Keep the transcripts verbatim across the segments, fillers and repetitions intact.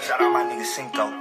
Shout out my nigga Cinco.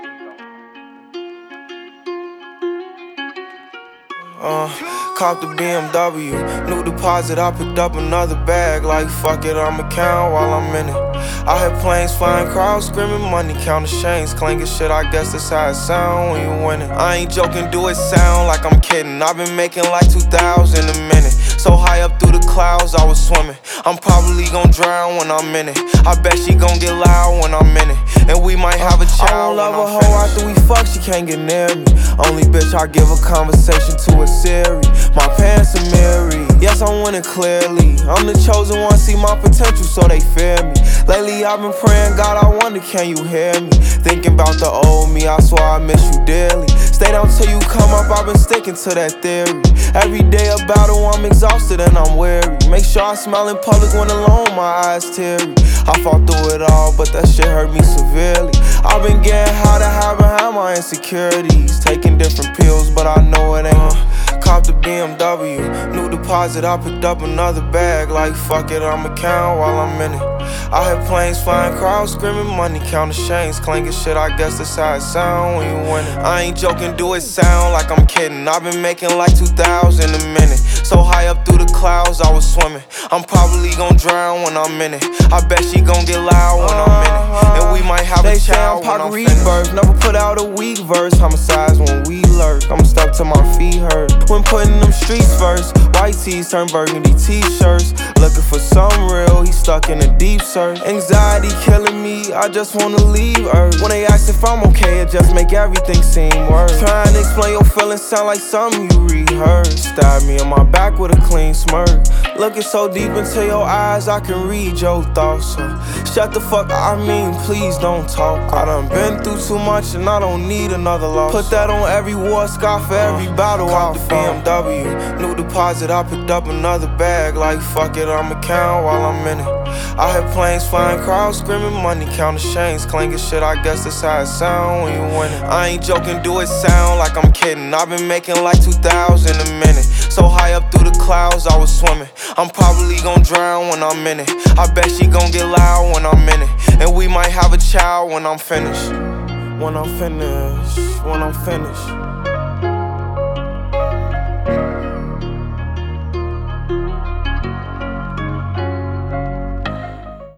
Uh, caught the B M W, new deposit, I picked up another bag. Like fuck it, I'ma count while I'm in it. I hear planes flying, crowds screaming, money counting chains clanking shit. I guess that's how it sound when you win it. I ain't joking, do it sound like I'm kidding. I've been making like two thousand a minute. So high up through the clouds, I was swimming. I'm probably gon' drown when I'm in it. I bet she gon' get loud when I'm in it. And we might have a child. I don't love a hoe after we fuck, she can't get near me. Only bitch I give a conversation to a Siri. My pants are mirrored. Yes, I'm winning clearly. I'm the chosen one, see my potential, so they fear me. Lately I've been praying, God, I wonder, can you hear me? Thinking about the old me, I swear I miss you dearly. Stay down till you come up, I've been sticking to that theory. Every day a battle, I'm exhausted and I'm weary. Make sure I smile in public when alone, my eyes teary. I fought through it all, but that shit hurt me severely. I've been getting high to hide behind my insecurities. Taking different pills, but I know it ain't uh, Cop the B M W, new deposit, I picked up another bag. Like fuck it, I'ma count while I'm in it. I hear planes flying, crowds screaming, money counting chains clanking shit. I guess that's how it sound when you win it. I ain't joking, do it sound like I'm kidding. I've been making like two thousand a minute. So high up through the clouds, I was swimming. I'm probably gon' drown when I'm in it. I bet she gon' get loud when I'm in it. And we might have a child when I'm finished. Never put out a weak verse, homicides when we lurk. I'm stuck till my feet hurt. When putting them streets first, white tees turn burgundy t-shirts. Looking for some real, he stuck in a deep search. Anxiety killing me, I just wanna leave Earth. When they ask if I'm okay, it just make everything seem worse. Trying to explain your feelings sound like something you rehearsed. Stab me in my back with a clean smirk. Looking so deep into your eyes, I can read your thoughts. So shut the fuck up, I mean, please don't talk. I done been through too much and I don't need another loss. Put that on every war scar for every battle. Cop the B M W, new deposit, I picked up another bag. Like fuck it, I'ma count while I'm in it. I hear planes flying, crowds screaming, money counting chains clanking shit. I guess that's how it sound when you win it. I ain't joking, do it sound like I'm kidding. I've been making like two thousand a minute. So high up through the clouds, I was swimming. I'm probably gon' drown when I'm in it. I bet she gon' get loud when I'm in it. And we might have a child when I'm finished. When I'm finished, when I'm finished.